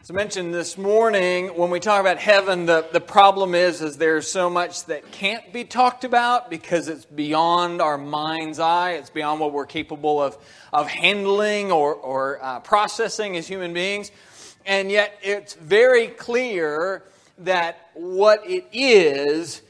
As I mentioned this morning, when we talk about heaven, the problem is there's so much that can't be talked about because it's beyond our mind's eye. It's beyond what we're capable of handling or processing as human beings. And yet it's very clear that what it is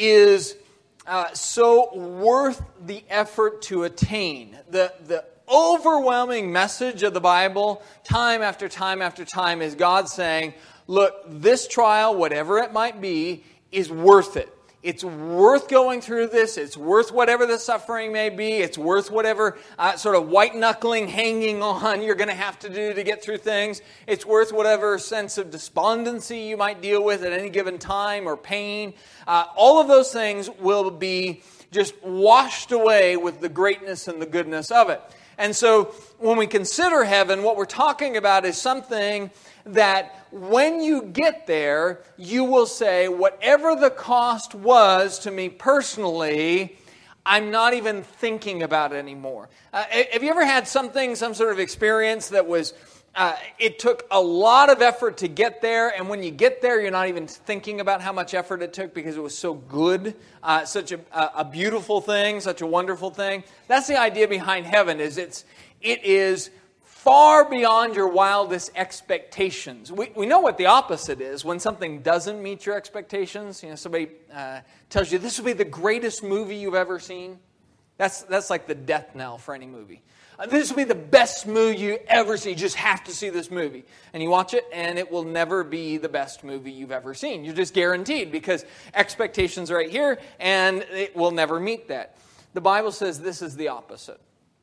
so worth the effort to attain. The overwhelming message of the Bible, time after time after time, is God saying, look, this trial, whatever it might be, is worth it. It's worth going through this. It's worth whatever the suffering may be. It's worth whatever sort of white-knuckling hanging on you're going to have to do to get through things. It's worth whatever sense of despondency you might deal with at any given time or pain. All of those things will be just washed away with the greatness and the goodness of it. And so when we consider heaven, what we're talking about is something that when you get there, you will say, whatever the cost was to me personally, I'm not even thinking about it anymore. Have you ever had some sort of experience that was, it took a lot of effort to get there, and when you get there, you're not even thinking about how much effort it took because it was so good, such a beautiful thing, such a wonderful thing? That's the idea behind heaven, it is far beyond your wildest expectations. We know what the opposite is. When something doesn't meet your expectations, somebody tells you, this will be the greatest movie you've ever seen. That's like the death knell for any movie. This will be the best movie you ever see. You just have to see this movie. And you watch it, and it will never be the best movie you've ever seen. You're just guaranteed because expectations are right here, and it will never meet that. The Bible says this is the opposite.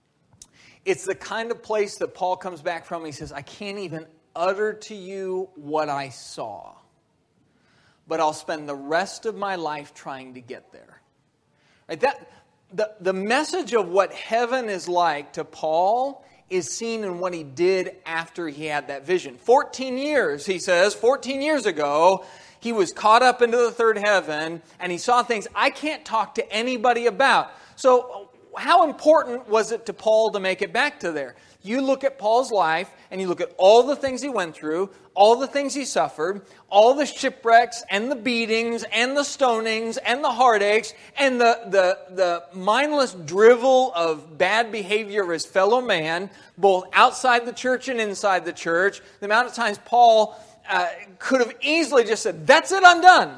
It's the kind of place that Paul comes back from. He says, I can't even utter to you what I saw, but I'll spend the rest of my life trying to get there. Right? The message of what heaven is like to Paul is seen in what he did after he had that vision. 14 years, he says, 14 years ago, he was caught up into the third heaven, and he saw things I can't talk to anybody about. So how important was it to Paul to make it back to there? You look at Paul's life, and you look at all the things he went through, all the things he suffered, all the shipwrecks, and the beatings, and the stonings, and the heartaches, and the mindless drivel of bad behavior of his fellow man, both outside the church and inside the church. The amount of times Paul could have easily just said, that's it, I'm done.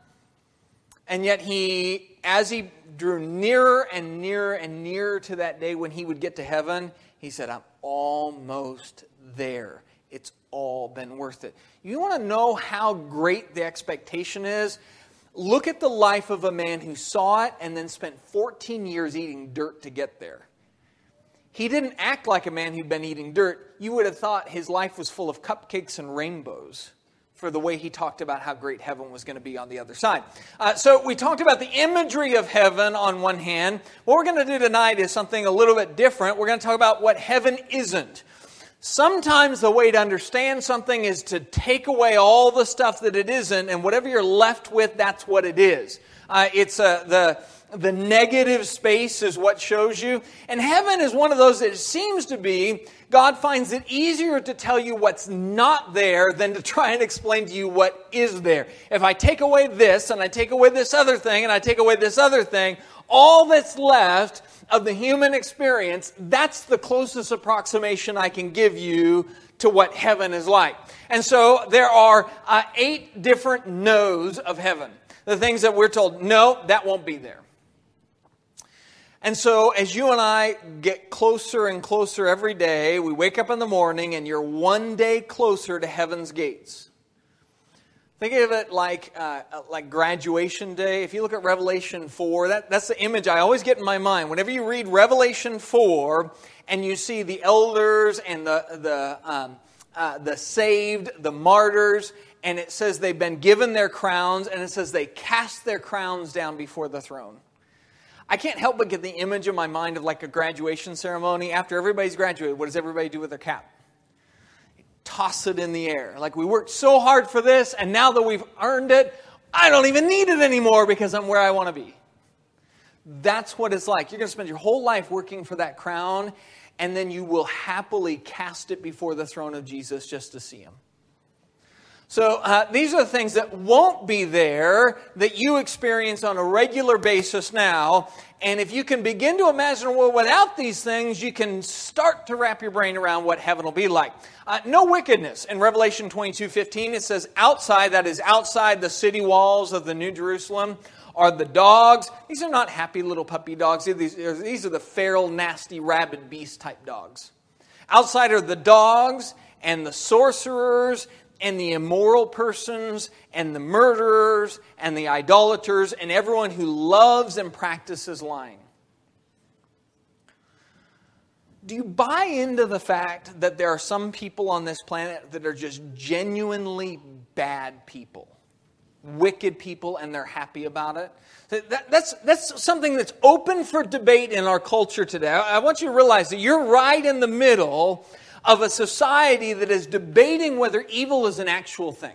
And yet as he drew nearer and nearer and nearer to that day when he would get to heaven, he said, I'm almost there. It's all been worth it. You want to know how great the expectation is? Look at the life of a man who saw it and then spent 14 years eating dirt to get there. He didn't act like a man who'd been eating dirt. You would have thought his life was full of cupcakes and rainbows for the way he talked about how great heaven was going to be on the other side. So we talked about the imagery of heaven on one hand. What we're going to do tonight is something a little bit different. We're going to talk about what heaven isn't. Sometimes the way to understand something is to take away all the stuff that it isn't, and whatever you're left with, that's what it is. It's the negative space is what shows you. And heaven is one of those that it seems to be, God finds it easier to tell you what's not there than to try and explain to you what is there. If I take away this, and I take away this other thing, and I take away this other thing, all that's left of the human experience, that's the closest approximation I can give you to what heaven is like. And so there are 8 different no's of heaven. The things that we're told, no, that won't be there. And so as you and I get closer and closer every day, we wake up in the morning and you're one day closer to heaven's gates. Think of it like graduation day. If you look at Revelation 4, that's the image I always get in my mind. Whenever you read Revelation 4 and you see the elders and the saved, the martyrs, and it says they've been given their crowns, and it says they cast their crowns down before the throne. I can't help but get the image in my mind of like a graduation ceremony. After everybody's graduated, what does everybody do with their cap? Toss it in the air. Like, we worked so hard for this, and now that we've earned it, I don't even need it anymore because I'm where I want to be. That's what it's like. You're going to spend your whole life working for that crown, and then you will happily cast it before the throne of Jesus just to see Him. So these are the things that won't be there that you experience on a regular basis now. And if you can begin to imagine a world without these things, you can start to wrap your brain around what heaven will be like. No wickedness. In Revelation 22:15, it says outside, that is outside the city walls of the New Jerusalem, are the dogs. These are not happy little puppy dogs. These are the feral, nasty, rabid beast type dogs. Outside are the dogs and the sorcerers and the immoral persons and the murderers and the idolaters and everyone who loves and practices lying. Do you buy into the fact that there are some people on this planet that are just genuinely bad people? Wicked people, and they're happy about it? That's something that's open for debate in our culture today. I want you to realize that you're right in the middle of a society that is debating whether evil is an actual thing.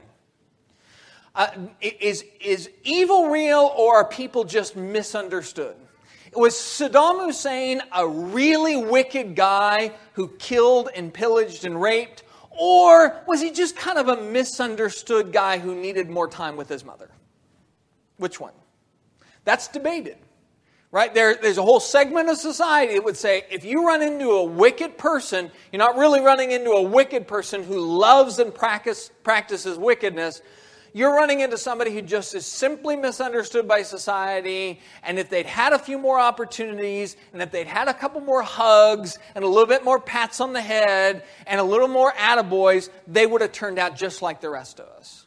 Is evil real, or are people just misunderstood? Was Saddam Hussein a really wicked guy who killed and pillaged and raped? Or was he just kind of a misunderstood guy who needed more time with his mother? Which one? That's debated. Right? There's a whole segment of society that would say, if you run into a wicked person, you're not really running into a wicked person who loves and practices wickedness. You're running into somebody who just is simply misunderstood by society. And if they'd had a few more opportunities, and if they'd had a couple more hugs, and a little bit more pats on the head, and a little more attaboys, they would have turned out just like the rest of us.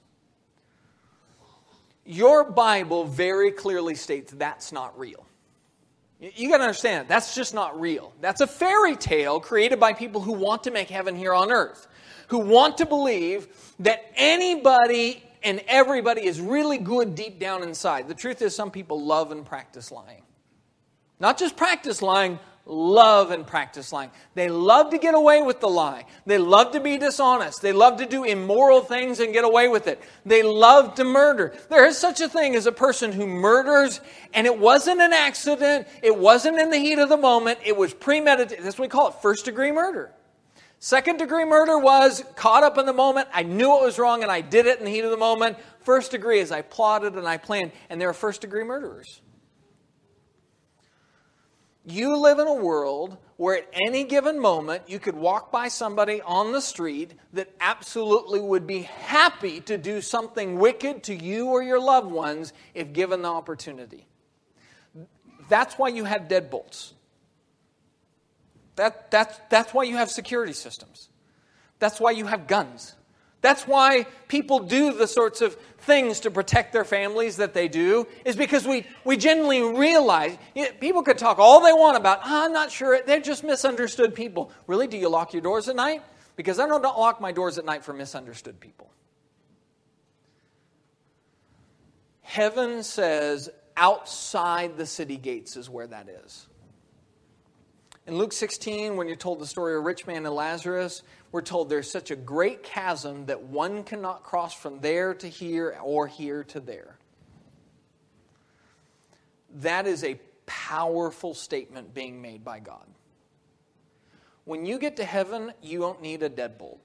Your Bible very clearly states that's not real. You got to understand, that's just not real. That's a fairy tale created by people who want to make heaven here on earth, who want to believe that anybody and everybody is really good deep down inside. The truth is, some people love and practice lying. Not just practice lying, love and practice lying. They love to get away with the lie. They love to be dishonest. They love to do immoral things and get away with it. They love to murder. There is such a thing as a person who murders, and it wasn't an accident. It wasn't in the heat of the moment. It was premeditated. That's what we call it, first-degree murder. Second-degree murder was caught up in the moment. I knew it was wrong, and I did it in the heat of the moment. First degree is I plotted and I planned, and there are first-degree murderers. You live in a world where at any given moment you could walk by somebody on the street that absolutely would be happy to do something wicked to you or your loved ones if given the opportunity. That's why you have deadbolts. That's why you have security systems. That's why you have guns. That's why people do the sorts of things to protect their families that they do, is because we genuinely realize, people could talk all they want about, I'm not sure, they're just misunderstood people. Really, do you lock your doors at night? Because I don't lock my doors at night for misunderstood people. Heaven says outside the city gates is where that is. In Luke 16, when you're told the story of a rich man and Lazarus, we're told there's such a great chasm that one cannot cross from there to here or here to there. That is a powerful statement being made by God. When you get to heaven, you won't need a deadbolt.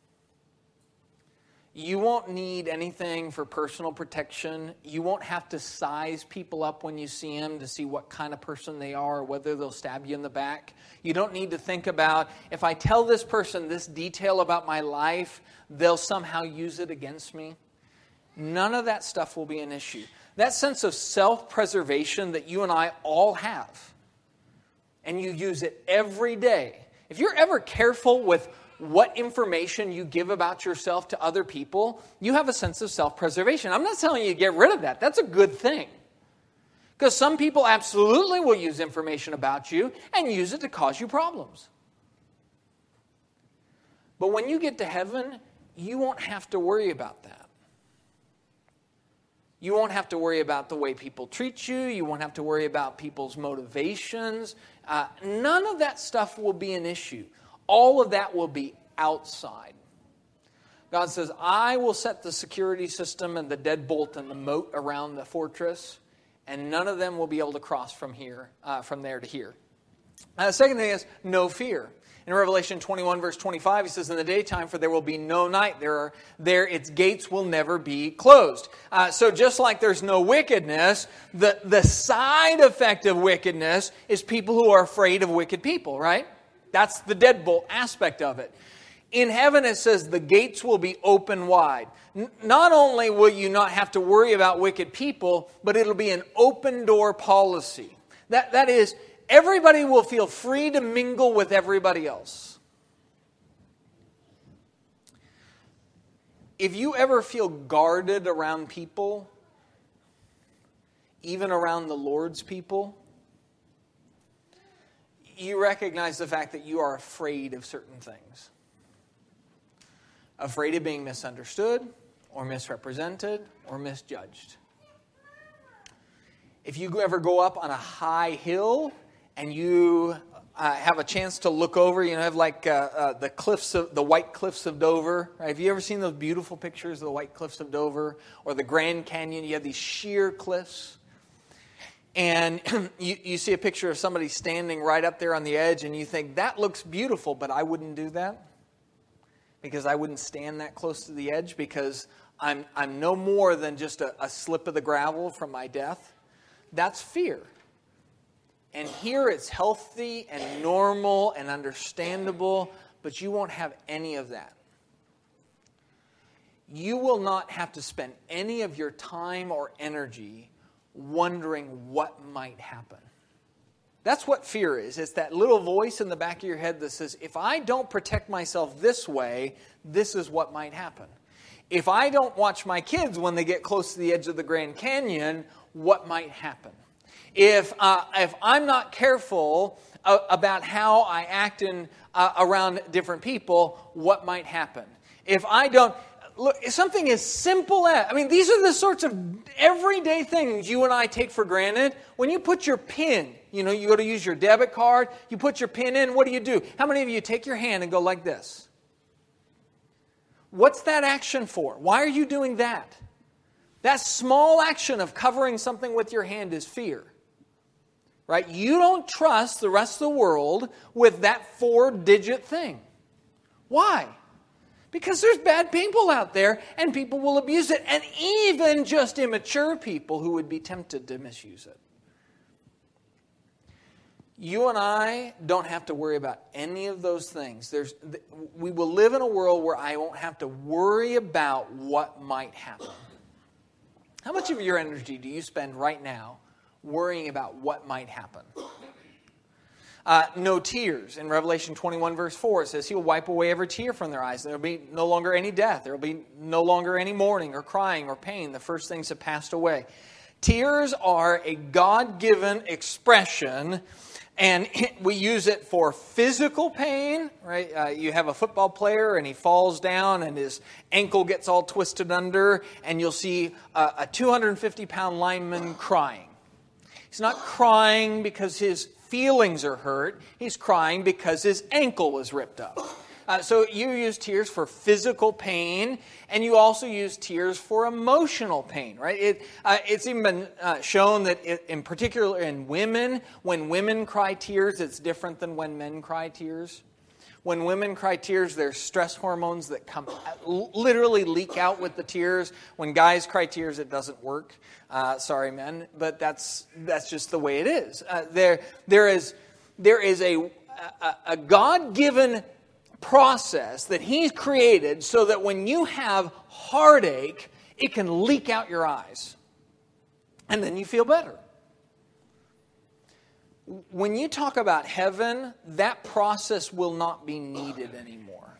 You won't need anything for personal protection. You won't have to size people up when you see them to see what kind of person they are or whether they'll stab you in the back. You don't need to think about, if I tell this person this detail about my life, they'll somehow use it against me. None of that stuff will be an issue. That sense of self-preservation that you and I all have, and you use it every day. If you're ever careful with what information you give about yourself to other people, you have a sense of self-preservation. I'm not telling you to get rid of that. That's a good thing. Because some people absolutely will use information about you and use it to cause you problems. But when you get to heaven, you won't have to worry about that. You won't have to worry about the way people treat you. You won't have to worry about people's motivations. None of that stuff will be an issue. All of that will be outside. God says, I will set the security system and the deadbolt and the moat around the fortress, and none of them will be able to cross from there to here. The second thing is no fear. In Revelation 21, verse 25, he says, in the daytime, for there will be no night. Its gates will never be closed. So just like there's no wickedness, the side effect of wickedness is people who are afraid of wicked people, right? That's the deadbolt aspect of it. In heaven, it says the gates will be open wide. Not only will you not have to worry about wicked people, but it'll be an open door policy. That is, everybody will feel free to mingle with everybody else. If you ever feel guarded around people, even around the Lord's people, you recognize the fact that you are afraid of certain things. Afraid of being misunderstood, or misrepresented, or misjudged. If you ever go up on a high hill and you have a chance to look over, you know, have like the White Cliffs of Dover. Right? Have you ever seen those beautiful pictures of the White Cliffs of Dover or the Grand Canyon? You have these sheer cliffs, and you see a picture of somebody standing right up there on the edge, and you think that looks beautiful, but I wouldn't do that. Because I wouldn't stand that close to the edge, because I'm no more than just a slip of the gravel from my death. That's fear. And here it's healthy and normal and understandable, but you won't have any of that. You will not have to spend any of your time or energy wondering what might happen. That's what fear is. It's that little voice in the back of your head that says, if I don't protect myself this way, this is what might happen. If I don't watch my kids when they get close to the edge of the Grand Canyon, what might happen? If I'm not careful about how I act around different people, what might happen? If I don't... Look, something as simple as... these are the sorts of everyday things you and I take for granted. When you put your PIN, you go to use your debit card, you put your PIN in, what do? How many of you take your hand and go like this? What's that action for? Why are you doing that? That small action of covering something with your hand is fear. Right? You don't trust the rest of the world with that 4-digit thing. Why? Because there's bad people out there, and people will abuse it, and even just immature people who would be tempted to misuse it. You and I don't have to worry about any of those things. We will live in a world where I won't have to worry about what might happen. How much of your energy do you spend right now worrying about what might happen? No tears. In Revelation 21, verse 4, it says, He will wipe away every tear from their eyes. There will be no longer any death. There will be no longer any mourning or crying or pain. The first things have passed away. Tears are a God-given expression, and we use it for physical pain. Right? You have a football player, and he falls down, and his ankle gets all twisted under, and you'll see a 250-pound lineman crying. He's not crying because his feelings are hurt. He's crying because his ankle was ripped up. So you use tears for physical pain, and you also use tears for emotional pain, right? It's even been shown that in particular in women, when women cry tears, it's different than when men cry tears. When women cry tears, there's stress hormones that literally leak out with the tears. When guys cry tears, it doesn't work. Sorry, men, but that's just the way it is. There is a God-given process that He's created so that when you have heartache, it can leak out your eyes, and then you feel better. When you talk about heaven, that process will not be needed anymore.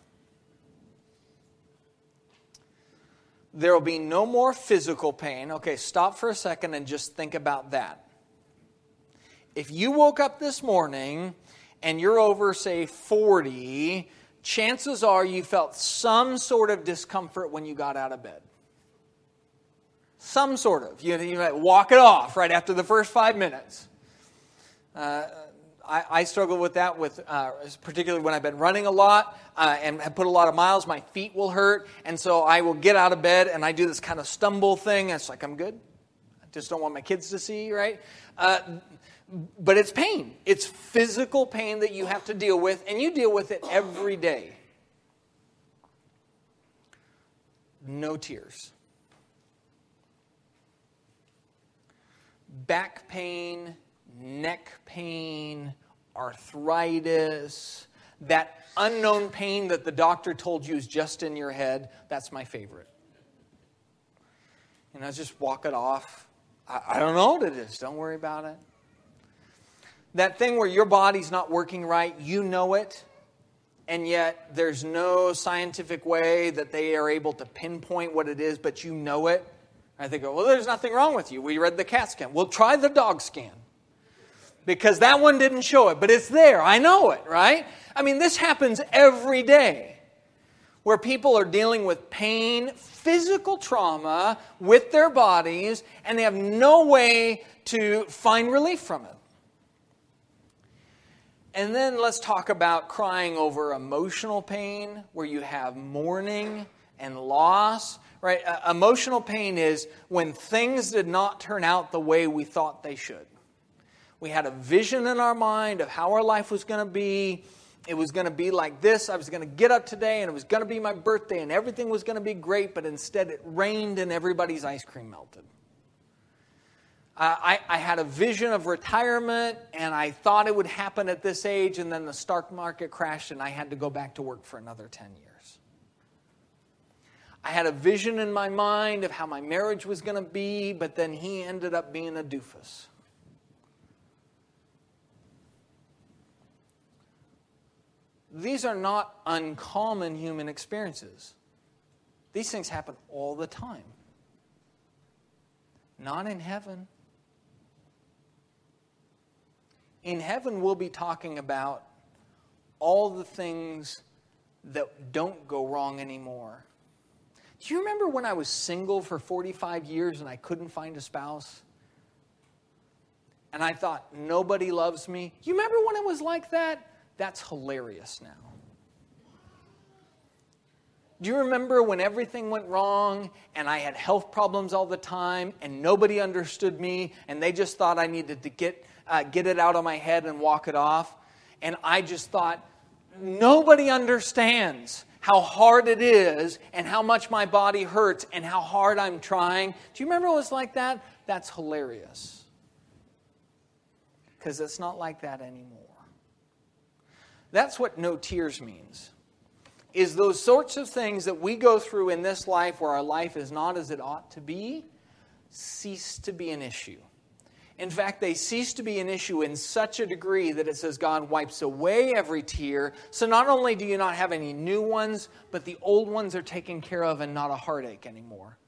There will be no more physical pain. Okay, stop for a second and just think about that. If you woke up this morning and you're over, say, 40, chances are you felt some sort of discomfort when you got out of bed. Some sort of. You might walk it off right after the first 5 minutes. I struggle with that, particularly when I've been running a lot and have put a lot of miles. My feet will hurt, and so I will get out of bed and I do this kind of stumble thing. It's like, I'm good. I just don't want my kids to see, right? But it's pain. It's physical pain that you have to deal with, and you deal with it every day. No tears. Back pain, neck pain, arthritis, that unknown pain that the doctor told you is just in your head, that's my favorite. And I just walk it off. I don't know what it is. Don't worry about it. That thing where your body's not working right, you know it, and yet there's no scientific way that they are able to pinpoint what it is, but you know it. I think, well, there's nothing wrong with you. We read the CAT scan. Well, try the dog scan. Because that one didn't show it, but it's there. I know it, right? I mean, this happens every day where people are dealing with pain, physical trauma with their bodies, and they have no way to find relief from it. And then let's talk about crying over emotional pain, where you have mourning and loss. Right? Emotional pain is when things did not turn out the way we thought they should. We had a vision in our mind of how our life was going to be. It was going to be like this. I was going to get up today and it was going to be my birthday and everything was going to be great, but instead it rained and everybody's ice cream melted. I had a vision of retirement and I thought it would happen at this age, and then the stock market crashed and I had to go back to work for another 10 years. I had a vision in my mind of how my marriage was going to be, but then he ended up being a doofus. These are not uncommon human experiences. These things happen all the time. Not in heaven. In heaven, we'll be talking about all the things that don't go wrong anymore. Do you remember when I was single for 45 years and I couldn't find a spouse? And I thought, nobody loves me. You remember when it was like that? That's hilarious now. Do you remember when everything went wrong and I had health problems all the time and nobody understood me and they just thought I needed to get it out of my head and walk it off? And I just thought, nobody understands how hard it is and how much my body hurts and how hard I'm trying. Do you remember it was like that? That's hilarious. Because it's not like that anymore. That's what no tears means. Is those sorts of things that we go through in this life where our life is not as it ought to be, cease to be an issue. In fact, they cease to be an issue in such a degree that it says God wipes away every tear. So not only do you not have any new ones, but the old ones are taken care of and not a heartache anymore.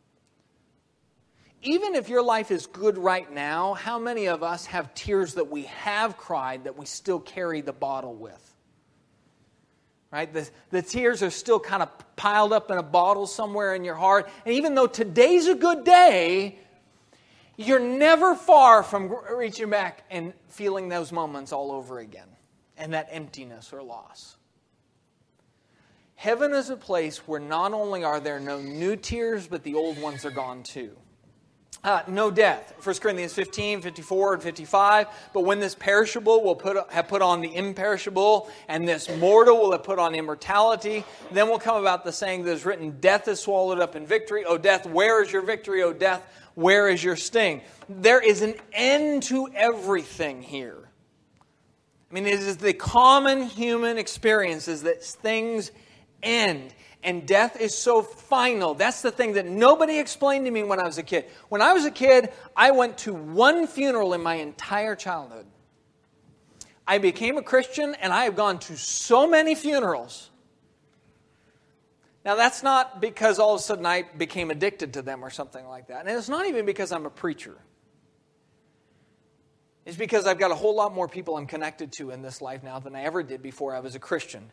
Even if your life is good right now, how many of us have tears that we have cried that we still carry the bottle with? Right? The tears are still kind of piled up in a bottle somewhere in your heart. And even though today's a good day, you're never far from reaching back and feeling those moments all over again. And that emptiness or loss. Heaven is a place where not only are there no new tears, but the old ones are gone too. No death. 1 Corinthians 15, 54, and 55. But when this perishable will have put on the imperishable, and this mortal will have put on immortality, then will come about the saying that is written, death is swallowed up in victory. O death, where is your victory? O death, where is your sting? There is an end to everything here. I mean, it is the common human experience is that things end. And death is so final. That's the thing that nobody explained to me when I was a kid. When I was a kid, I went to one funeral in my entire childhood. I became a Christian, and I have gone to so many funerals. Now, that's not because all of a sudden I became addicted to them or something like that. And it's not even because I'm a preacher. It's because I've got a whole lot more people I'm connected to in this life now than I ever did before I was a Christian.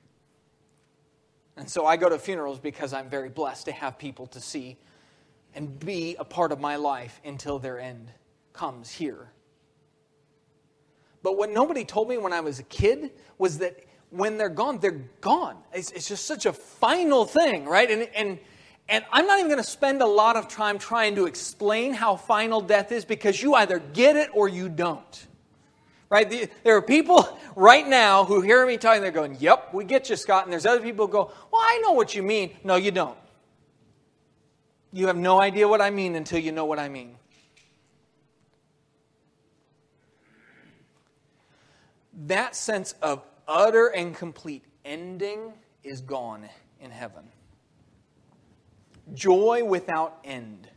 And so I go to funerals because I'm very blessed to have people to see and be a part of my life until their end comes here. But what nobody told me when I was a kid was that when they're gone, they're gone. It's just such a final thing, right? And I'm not even going to spend a lot of time trying to explain how final death is, because you either get it or you don't. Right? There are people right now who hear me talking, they're going, yep, we get you, Scott. And there's other people who go, well, I know what you mean. No, you don't. You have no idea what I mean until you know what I mean. That sense of utter and complete ending is gone in heaven. Joy without end.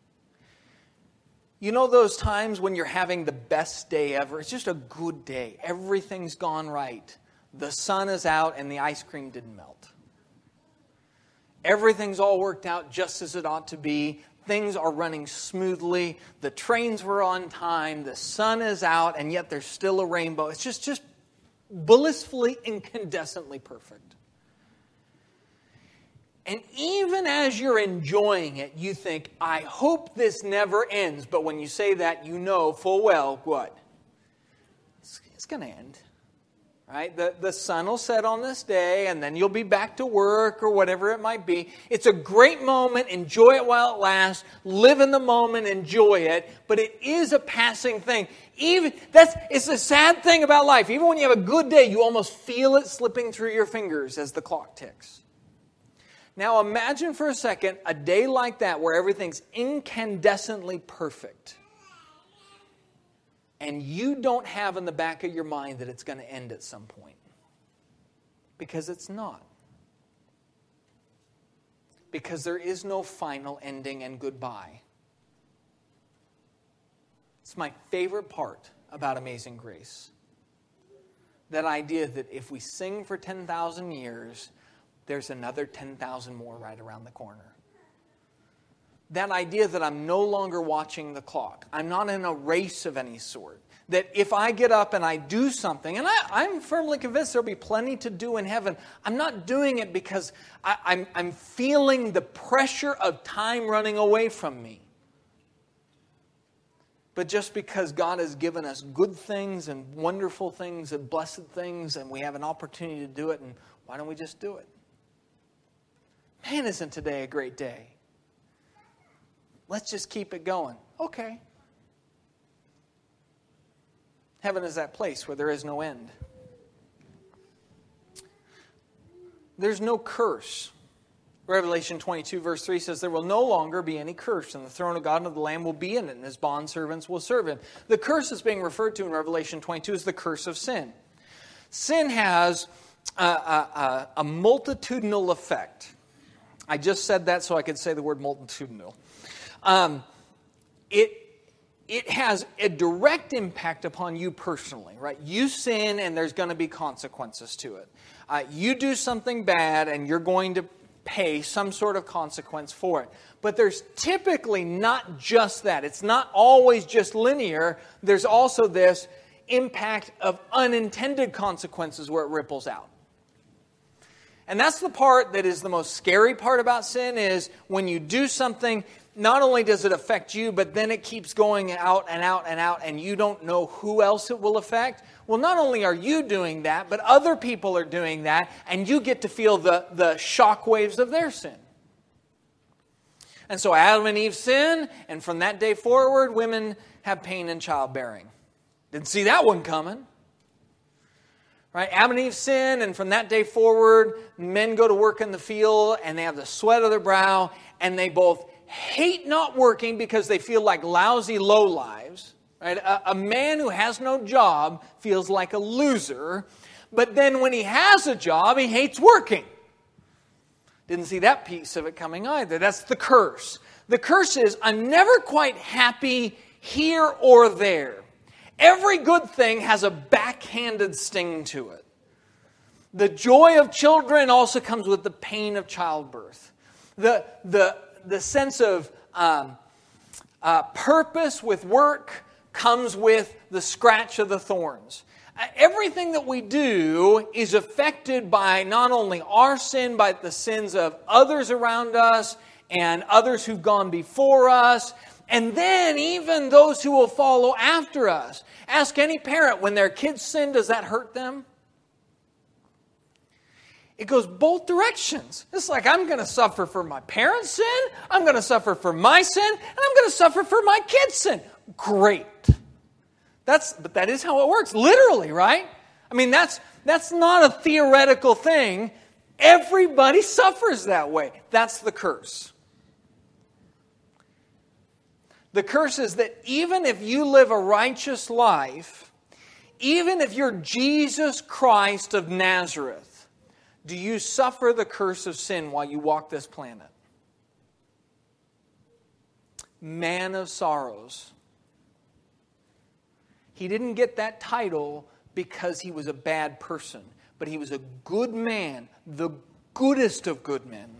You know those times when you're having the best day ever? It's just a good day. Everything's gone right. The sun is out and the ice cream didn't melt. Everything's all worked out just as it ought to be. Things are running smoothly. The trains were on time. The sun is out, and yet there's still a rainbow. It's just blissfully, incandescently perfect. And even as you're enjoying it, you think, I hope this never ends. But when you say that, you know full well what? It's going to end. Right? The sun will set on this day, and then you'll be back to work or whatever it might be. It's a great moment. Enjoy it while it lasts. Live in the moment. Enjoy it. But it is a passing thing. It's a sad thing about life. Even when you have a good day, you almost feel it slipping through your fingers as the clock ticks. Now imagine for a second a day like that where everything's incandescently perfect. And you don't have in the back of your mind that it's going to end at some point. Because it's not. Because there is no final ending and goodbye. It's my favorite part about Amazing Grace. That idea that if we sing for 10,000 years, there's another 10,000 more right around the corner. That idea that I'm no longer watching the clock. I'm not in a race of any sort. That if I get up and I do something, and I'm firmly convinced there'll be plenty to do in heaven, I'm not doing it because I'm feeling the pressure of time running away from me. But just because God has given us good things and wonderful things and blessed things, and we have an opportunity to do it, and why don't we just do it? Man, isn't today a great day? Let's just keep it going. Okay. Heaven is that place where there is no end. There's no curse. Revelation 22 verse 3 says, there will no longer be any curse, and the throne of God and of the Lamb will be in it, and his bondservants will serve him. The curse that's being referred to in Revelation 22 is the curse of sin. Sin has a multitudinal effect. I just said that so I could say the word multitudinal. It has a direct impact upon you personally, right? You sin and there's going to be consequences to it. You do something bad and you're going to pay some sort of consequence for it. But there's typically not just that. It's not always just linear. There's also this impact of unintended consequences where it ripples out. And that's the part that is the most scary part about sin, is when you do something, not only does it affect you, but then it keeps going out and out and out, and you don't know who else it will affect. Well, not only are you doing that, but other people are doing that, and you get to feel the shock waves of their sin. And so Adam and Eve sin, and from that day forward, women have pain in childbearing. Didn't see that one coming. Right? Adam and Eve sin, and from that day forward, men go to work in the field, and they have the sweat of their brow, and they both hate not working because they feel like lousy lowlives. Right? A man who has no job feels like a loser, but then when he has a job, he hates working. Didn't see that piece of it coming either. That's the curse. The curse is, I'm never quite happy here or there. Every good thing has a backhanded sting to it. The joy of children also comes with the pain of childbirth. The sense of purpose with work comes with the scratch of the thorns. Everything that we do is affected by not only our sin, but the sins of others around us and others who've gone before us. And then even those who will follow after us. Ask any parent, when their kids sin, does that hurt them? It goes both directions. It's like, I'm going to suffer for my parents' sin, I'm going to suffer for my sin, and I'm going to suffer for my kids' sin. Great. But that is how it works, literally, right? I mean, that's not a theoretical thing. Everybody suffers that way. That's the curse. The curse is that even if you live a righteous life, even if you're Jesus Christ of Nazareth, do you suffer the curse of sin while you walk this planet? Man of sorrows. He didn't get that title because he was a bad person, but he was a good man, the goodest of good men,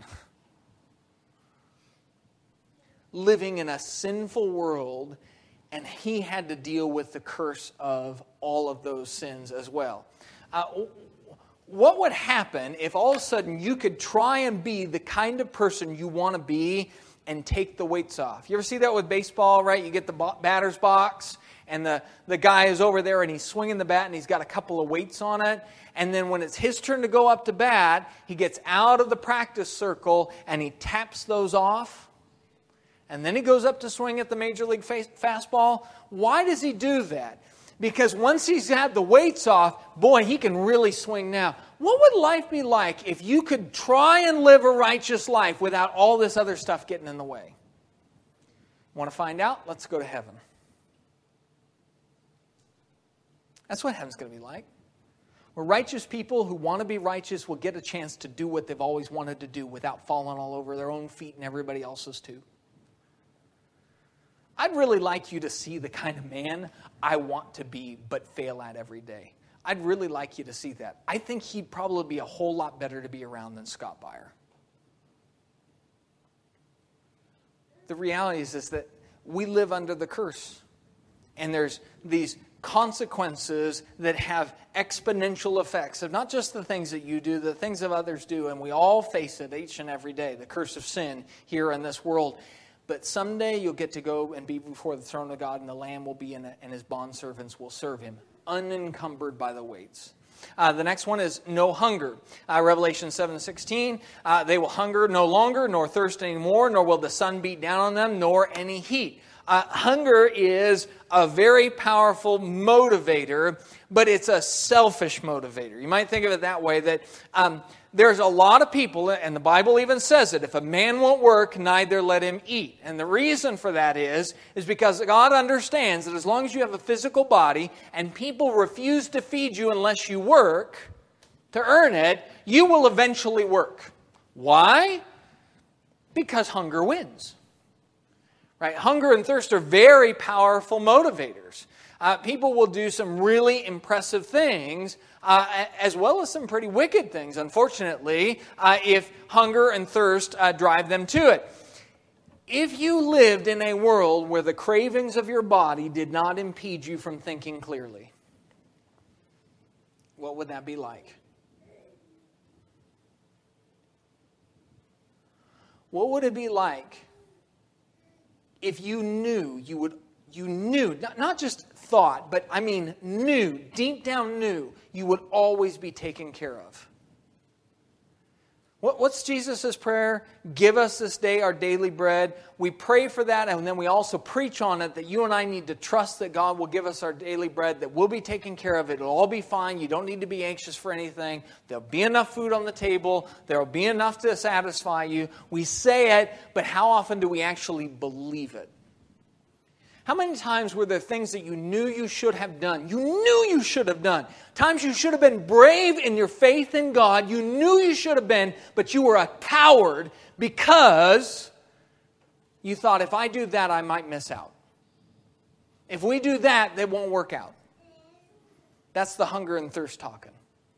living in a sinful world, and he had to deal with the curse of all of those sins as well. What would happen if all of a sudden you could try and be the kind of person you want to be and take the weights off? You ever see that with baseball, right? You get the batter's box, and the guy is over there and he's swinging the bat and he's got a couple of weights on it. And then when it's his turn to go up to bat, he gets out of the practice circle and he taps those off. And then he goes up to swing at the Major League fastball. Why does he do that? Because once he's had the weights off, boy, he can really swing now. What would life be like if you could try and live a righteous life without all this other stuff getting in the way? Want to find out? Let's go to heaven. That's what heaven's going to be like. Where righteous people who want to be righteous will get a chance to do what they've always wanted to do without falling all over their own feet and everybody else's too. I'd really like you to see the kind of man I want to be but fail at every day. I'd really like you to see that. I think he'd probably be a whole lot better to be around than Scott Beyer. The reality is that we live under the curse. And there's these consequences that have exponential effects of not just the things that you do, the things that others do, and we all face it each and every day, the curse of sin here in this world. But someday you'll get to go and be before the throne of God, and the Lamb will be in it, and his bondservants will serve him, unencumbered by the weights. The next one is no hunger. Revelation 7:16, they will hunger no longer, nor thirst anymore, nor will the sun beat down on them, nor any heat. Hunger is a very powerful motivator, but it's a selfish motivator. You might think of it that way, that there's a lot of people, and the Bible even says it, if a man won't work, neither let him eat. And the reason for that is because God understands that as long as you have a physical body and people refuse to feed you unless you work to earn it, you will eventually work. Why? Because hunger wins. Right? Hunger and thirst are very powerful motivators. People will do some really impressive things, as well as some pretty wicked things, unfortunately, if hunger and thirst drive them to it. If you lived in a world where the cravings of your body did not impede you from thinking clearly, what would that be like? What would it be like if you knew, not just thought, but I mean knew, deep down knew, you would always be taken care of? What's Jesus' prayer? Give us this day our daily bread. We pray for that, and then we also preach on it, that you and I need to trust that God will give us our daily bread, that we'll be taken care of. It'll all be fine. You don't need to be anxious for anything. There'll be enough food on the table. There'll be enough to satisfy you. We say it, but how often do we actually believe it? How many times were there things that you knew you should have done? You knew you should have done. Times you should have been brave in your faith in God. You knew you should have been, but you were a coward because you thought, if I do that, I might miss out. If we do that, they won't work out. That's the hunger and thirst talking.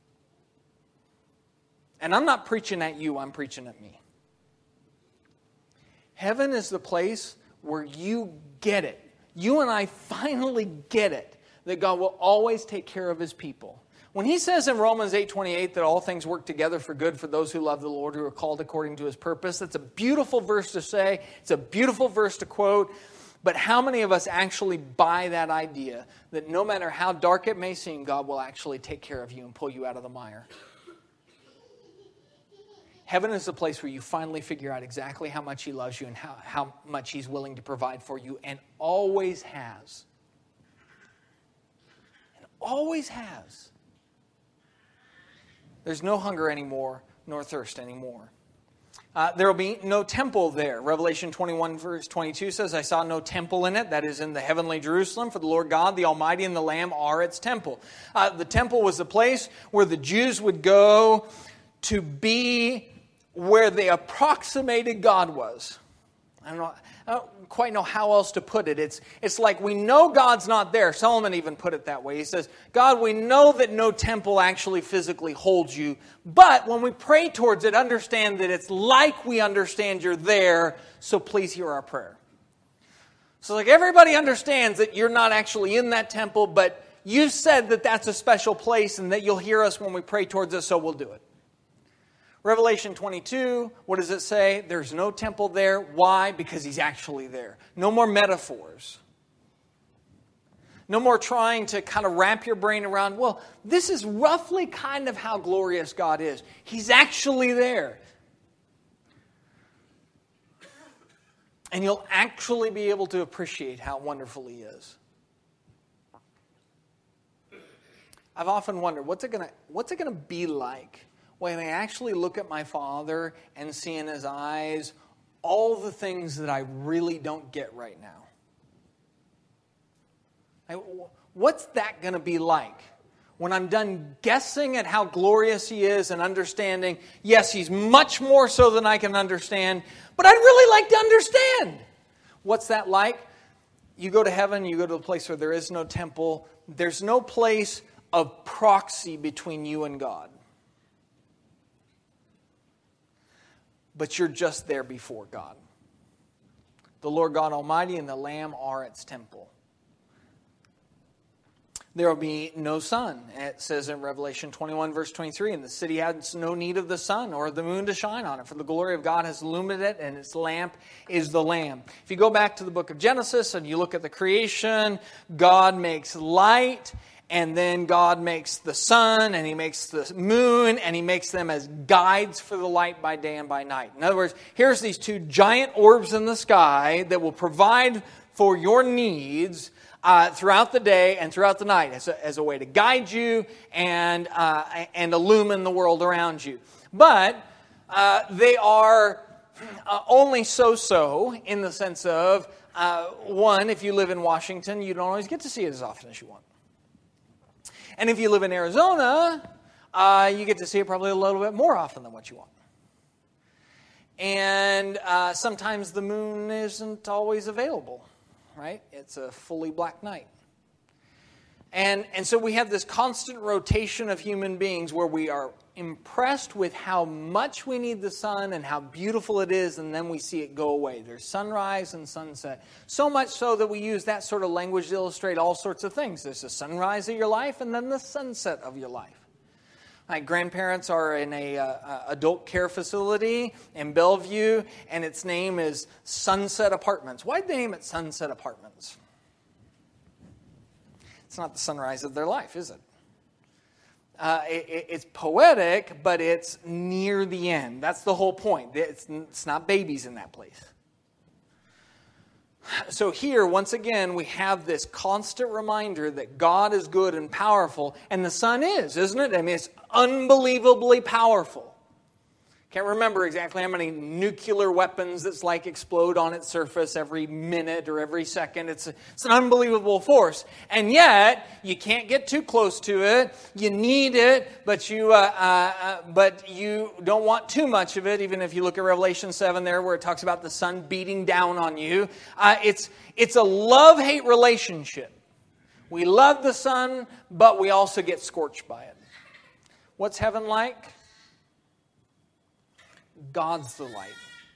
And I'm not preaching at you, I'm preaching at me. Heaven is the place where you get it. You and I finally get it, that God will always take care of his people. When he says in Romans 8:28 that all things work together for good for those who love the Lord, who are called according to his purpose, that's a beautiful verse to say. It's a beautiful verse to quote. But how many of us actually buy that idea that no matter how dark it may seem, God will actually take care of you and pull you out of the mire? Heaven is the place where you finally figure out exactly how much He loves you and how much He's willing to provide for you, and always has. And always has. There's no hunger anymore, nor thirst anymore. There will be no temple there. Revelation 21 verse 22 says, I saw no temple in it, that is in the heavenly Jerusalem, for the Lord God, the Almighty, and the Lamb are its temple. The temple was the place where the Jews would go to be where they approximated God was. I don't quite know how else to put it. It's like we know God's not there. Solomon even put it that way. He says, God, we know that no temple actually physically holds you, but when we pray towards it, understand that it's like we understand you're there, so please hear our prayer. So like everybody understands that you're not actually in that temple, but you said that that's a special place and that you'll hear us when we pray towards it, so we'll do it. Revelation 22, what does it say? There's no temple there. Why? Because He's actually there. No more metaphors. No more trying to kind of wrap your brain around, well, this is roughly kind of how glorious God is. He's actually there. And you'll actually be able to appreciate how wonderful He is. I've often wondered, what's it going to be like when I actually look at my Father and see in His eyes all the things that I really don't get right now? What's that going to be like? When I'm done guessing at how glorious He is and understanding, yes, He's much more so than I can understand, but I'd really like to understand. What's that like? You go to heaven, you go to a place where there is no temple. There's no place of proxy between you and God. But you're just there before God. The Lord God Almighty and the Lamb are its temple. There will be no sun. It says in Revelation 21 verse 23, and the city has no need of the sun or the moon to shine on it, for the glory of God has illuminated it, and its lamp is the Lamb. If you go back to the book of Genesis and you look at the creation, God makes light, and then God makes the sun, and He makes the moon, and He makes them as guides for the light by day and by night. In other words, here's these two giant orbs in the sky that will provide for your needs throughout the day and throughout the night as a way to guide you and illumine the world around you. But they are only so in the sense of, one, if you live in Washington, you don't always get to see it as often as you want. And if you live in Arizona, you get to see it probably a little bit more often than what you want. And sometimes the moon isn't always available, right? It's a fully black night. And so we have this constant rotation of human beings where we are impressed with how much we need the sun and how beautiful it is, and then we see it go away. There's sunrise and sunset. So much so that we use that sort of language to illustrate all sorts of things. There's the sunrise of your life and then the sunset of your life. My grandparents are in a adult care facility in Bellevue, and its name is Sunset Apartments. Why'd they name it Sunset Apartments? It's not the sunrise of their life, is it? It's poetic, but it's near the end. That's the whole point. It's not babies in that place. So here, once again, we have this constant reminder that God is good and powerful, and the sun is, isn't it? I mean, it's unbelievably powerful. Can't remember exactly how many nuclear weapons that's like explode on its surface every minute or every second. It's an unbelievable force. And yet, you can't get too close to it. You need it, but you don't want too much of it, even if you look at Revelation 7 there where it talks about the sun beating down on you. It's a love-hate relationship. We love the sun, but we also get scorched by it. What's heaven like? God's the light.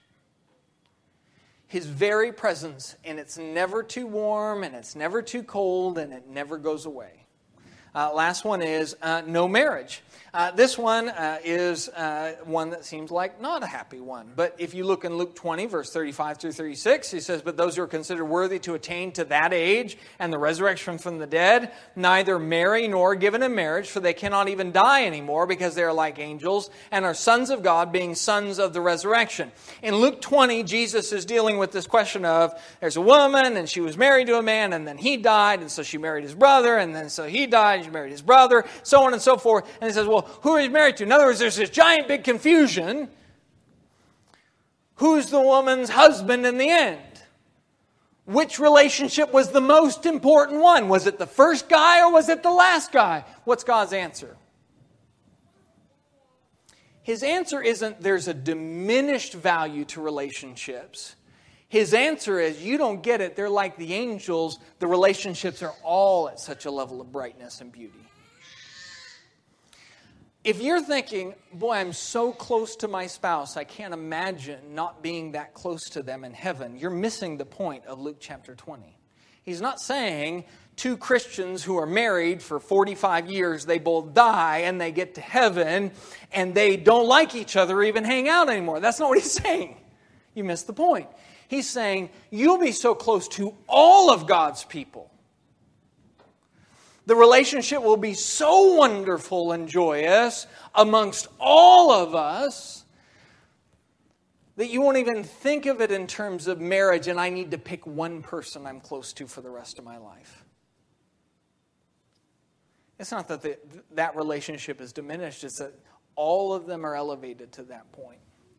His very presence, and it's never too warm, and it's never too cold, and it never goes away. Last one is no marriage. This one is one that seems like not a happy one. But if you look in Luke 20, verse 35 through 36, he says, "But those who are considered worthy to attain to that age and the resurrection from the dead, neither marry nor given in marriage, for they cannot even die anymore, because they are like angels, and are sons of God, being sons of the resurrection." In Luke 20, Jesus is dealing with this question of, there's a woman, and she was married to a man, and then he died, and so she married his brother, and then so he died, and she married his brother, so on and so forth. And he says, well, who are you married to? In other words, there's this giant big confusion. Who's the woman's husband in the end? Which relationship was the most important one? Was it the first guy or was it the last guy? What's God's answer? His answer isn't there's a diminished value to relationships. His answer is, you don't get it. They're like the angels. The relationships are all at such a level of brightness and beauty. If you're thinking, boy, I'm so close to my spouse, I can't imagine not being that close to them in heaven, you're missing the point of Luke chapter 20. He's not saying two Christians who are married for 45 years, they both die and they get to heaven and they don't like each other or even hang out anymore. That's not what he's saying. You missed the point. He's saying you'll be so close to all of God's people. The relationship will be so wonderful and joyous amongst all of us that you won't even think of it in terms of marriage and I need to pick one person I'm close to for the rest of my life. It's not that that relationship is diminished. It's that all of them are elevated to that point.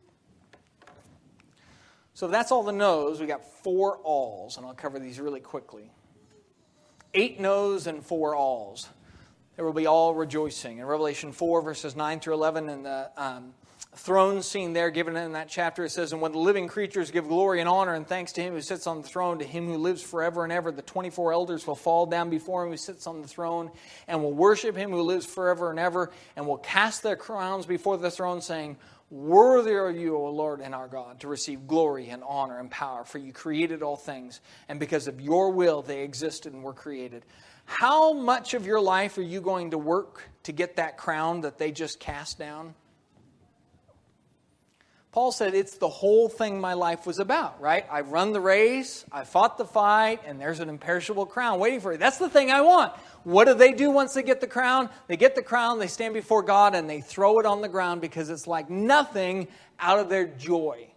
So if that's all the no's, we got 4 alls, and I'll cover these really quickly. 8 no's and 4 alls. There will be all rejoicing. In Revelation 4, verses 9 through 11, in the throne scene there given in that chapter, it says, "And when the living creatures give glory and honor and thanks to him who sits on the throne, to him who lives forever and ever, the 24 elders will fall down before him who sits on the throne and will worship him who lives forever and ever, and will cast their crowns before the throne, saying, 'Worthy are you, O Lord and our God, to receive glory and honor and power, for you created all things, and because of your will they existed and were created.'" How much of your life are you going to work to get that crown that they just cast down? Paul said it's the whole thing my life was about, right? I run the race, I fought the fight, and there's an imperishable crown waiting for you. That's the thing I want. What do they do once they get the crown? They get the crown, they stand before God, and they throw it on the ground because it's like nothing out of their joy.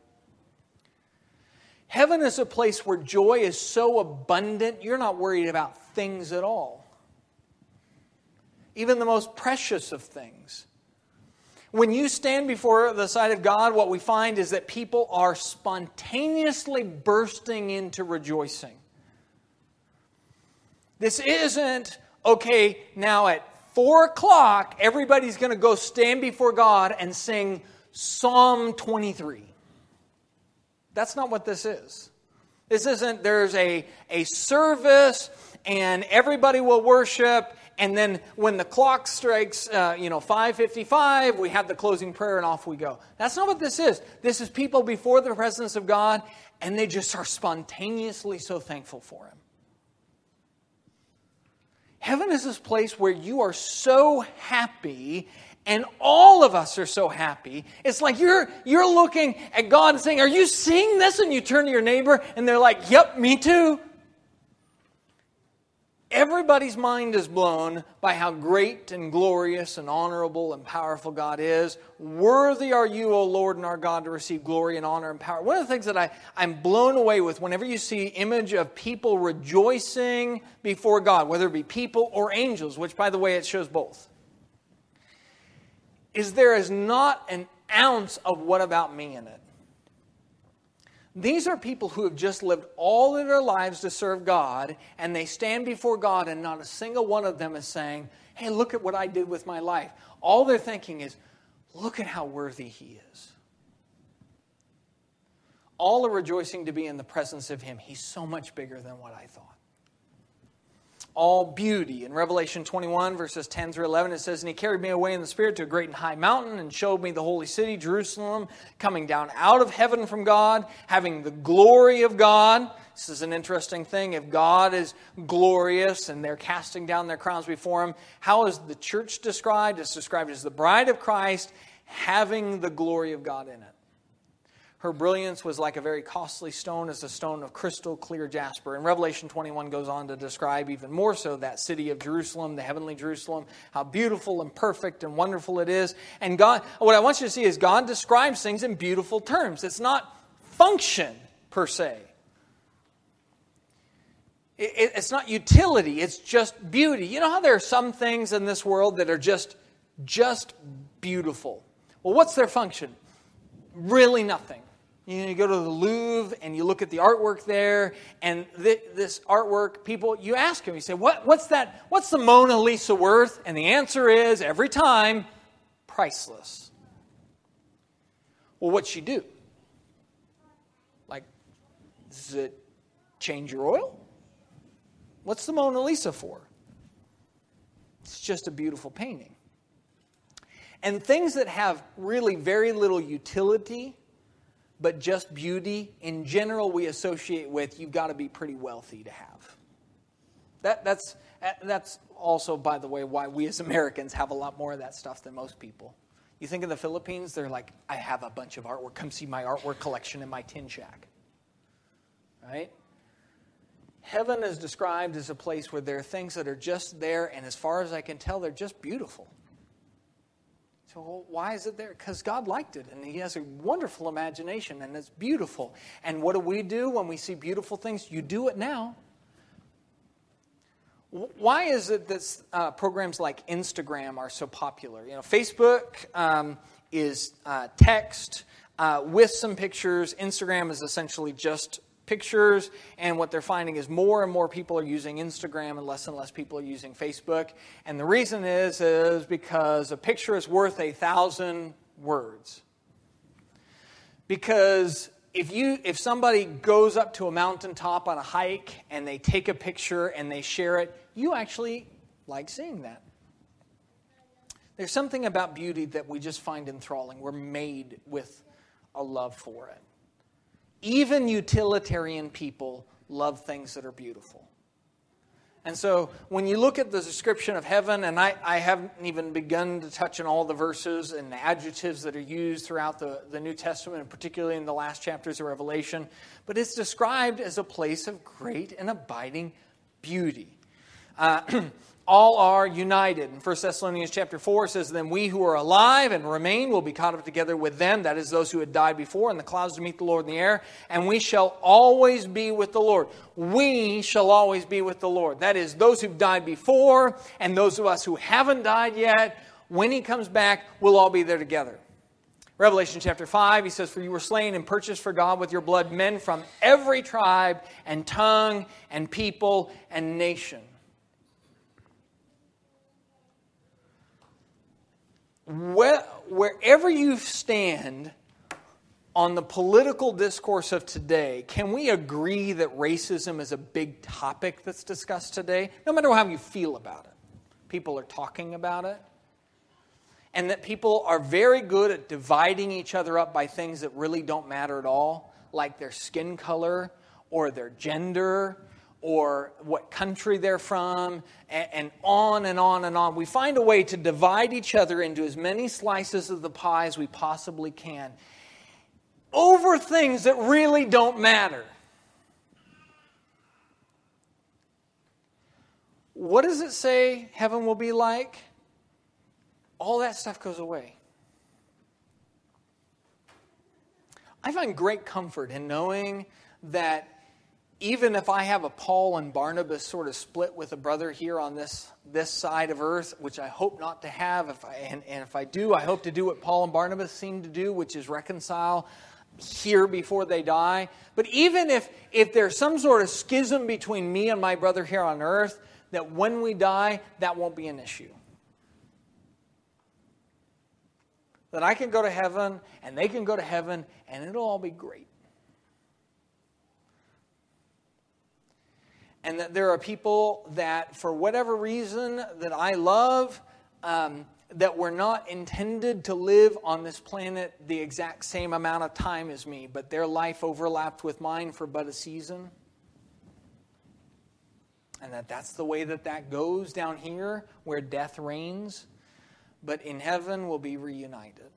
Heaven is a place where joy is so abundant, you're not worried about things at all. Even the most precious of things. When you stand before the sight of God, what we find is that people are spontaneously bursting into rejoicing. This isn't, okay, now at 4 o'clock, everybody's going to go stand before God and sing Psalm 23. That's not what this is. This isn't, there's a service and everybody will worship, and then when the clock strikes 5:55, we have the closing prayer and off we go. That's not what this is. This is people before the presence of God, and they just are spontaneously so thankful for Him. Heaven is this place where you are so happy, and all of us are so happy. It's like you're looking at God and saying, "Are you seeing this?" And you turn to your neighbor, and they're like, "Yep, me too." Everybody's mind is blown by how great and glorious and honorable and powerful God is. Worthy are you, O Lord and our God, to receive glory and honor and power. One of the things that I'm blown away with whenever you see image of people rejoicing before God, whether it be people or angels, which, by the way, it shows both, is there is not an ounce of what about me in it. These are people who have just lived all of their lives to serve God, and they stand before God, and not a single one of them is saying, "Hey, look at what I did with my life." All they're thinking is, "Look at how worthy He is." All are rejoicing to be in the presence of Him. He's so much bigger than what I thought. all beauty. In Revelation 21, verses 10 through 11, it says, "And he carried me away in the Spirit to a great and high mountain, and showed me the holy city, Jerusalem, coming down out of heaven from God, having the glory of God." This is an interesting thing. If God is glorious and they're casting down their crowns before Him, how is the church described? It's described as the bride of Christ having the glory of God in it. Her brilliance was like a very costly stone, as a stone of crystal clear jasper. And Revelation 21 goes on to describe even more so that city of Jerusalem, the heavenly Jerusalem, how beautiful and perfect and wonderful it is. And God, what I want you to see is God describes things in beautiful terms. It's not function per se. It's not utility, it's just beauty. You know how there are some things in this world that are just beautiful? Well, what's their function? Really nothing. You go to the Louvre and you look at the artwork there, and this artwork, you ask them, you say, what's that? What's the Mona Lisa worth? And the answer is, every time, priceless. Well, what'd she do? Like, does it change your oil? What's the Mona Lisa for? It's just a beautiful painting. And things that have really very little utility, but just beauty, in general we associate with, you've got to be pretty wealthy to have. That's also, by the way, why we as Americans have a lot more of that stuff than most people. You think of the Philippines, they're like, I have a bunch of artwork. Come see my artwork collection in my tin shack. Right? Heaven is described as a place where there are things that are just there, and as far as I can tell, they're just beautiful. So why is it there? Because God liked it, and He has a wonderful imagination, and it's beautiful. And what do we do when we see beautiful things? You do it now. Why is it that programs like Instagram are so popular? You know, Facebook is text with some pictures. Instagram is essentially just pictures, and what they're finding is more and more people are using Instagram and less people are using Facebook. And the reason is because a picture is worth 1,000 words. Because if somebody goes up to a mountaintop on a hike and they take a picture and they share it, you actually like seeing that. There's something about beauty that we just find enthralling. We're made with a love for it. Even utilitarian people love things that are beautiful. And so when you look at the description of heaven, and I haven't even begun to touch on all the verses and the adjectives that are used throughout the New Testament, and particularly in the last chapters of Revelation, but it's described as a place of great and abiding beauty. All are united. In 1 Thessalonians chapter 4 it says, "Then we who are alive and remain will be caught up together with them," that is, those who had died before, "in the clouds to meet the Lord in the air, and we shall always be with the Lord." We shall always be with the Lord. That is, those who've died before and those of us who haven't died yet, when He comes back, we'll all be there together. Revelation chapter 5, He says, "For you were slain and purchased for God with your blood men from every tribe and tongue and people and nation." Wherever you stand on the political discourse of today, can we agree that racism is a big topic that's discussed today? No matter how you feel about it. People are talking about it. And that people are very good at dividing each other up by things that really don't matter at all, like their skin color or their gender or what country they're from, and on and on and on. We find a way to divide each other into as many slices of the pie as we possibly can over things that really don't matter. What does it say heaven will be like? All that stuff goes away. I find great comfort in knowing that even if I have a Paul and Barnabas sort of split with a brother here on this side of earth, which I hope not to have, and if I do, I hope to do what Paul and Barnabas seem to do, which is reconcile here before they die. But even if there's some sort of schism between me and my brother here on earth, that when we die, that won't be an issue. That I can go to heaven, and they can go to heaven, and it'll all be great. And that there are people that, for whatever reason that I love, that were not intended to live on this planet the exact same amount of time as me, but their life overlapped with mine for but a season. And that's the way that goes down here, where death reigns. But in heaven we'll be reunited.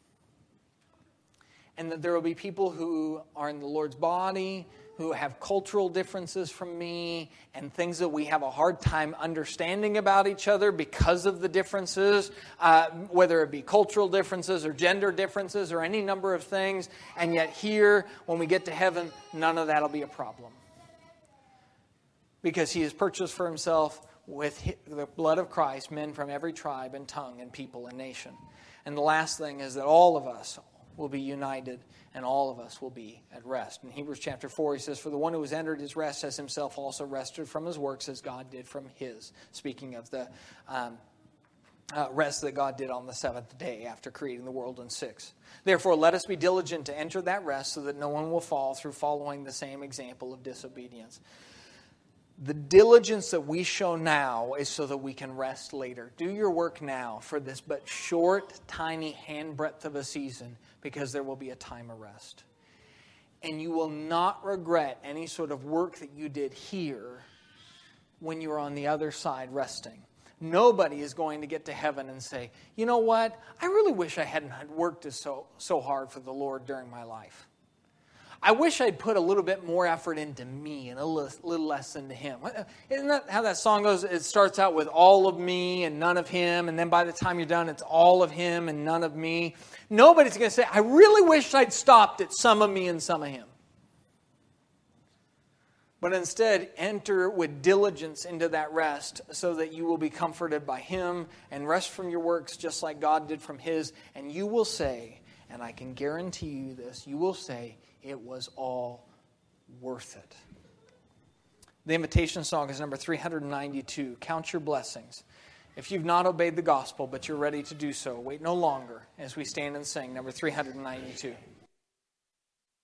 And that there will be people who are in the Lord's body, who have cultural differences from me, and things that we have a hard time understanding about each other because of the differences, whether it be cultural differences or gender differences or any number of things. And yet here, when we get to heaven, none of that will be a problem. Because He has purchased for Himself with the blood of Christ men from every tribe and tongue and people and nation. And the last thing is that all of us will be united, and all of us will be at rest. In Hebrews chapter 4, he says, "For the one who has entered his rest has himself also rested from his works as God did from his." Speaking of the rest that God did on the seventh day after creating the world in 6. "Therefore, let us be diligent to enter that rest so that no one will fall through following the same example of disobedience." The diligence that we show now is so that we can rest later. Do your work now for this but short, tiny handbreadth of a season, because there will be a time of rest. And you will not regret any sort of work that you did here when you are on the other side resting. Nobody is going to get to heaven and say, "You know what? I really wish I hadn't worked so hard for the Lord during my life. I wish I'd put a little bit more effort into me and a little less into Him." Isn't that how that song goes? It starts out with all of me and none of Him, and then by the time you're done, it's all of Him and none of me. Nobody's going to say, "I really wish I'd stopped at some of me and some of Him." But instead, enter with diligence into that rest so that you will be comforted by Him and rest from your works just like God did from His. And you will say, and I can guarantee you this, you will say, it was all worth it. The invitation song is number 392, "Count Your Blessings." If you've not obeyed the gospel, but you're ready to do so, wait no longer as we stand and sing number 392.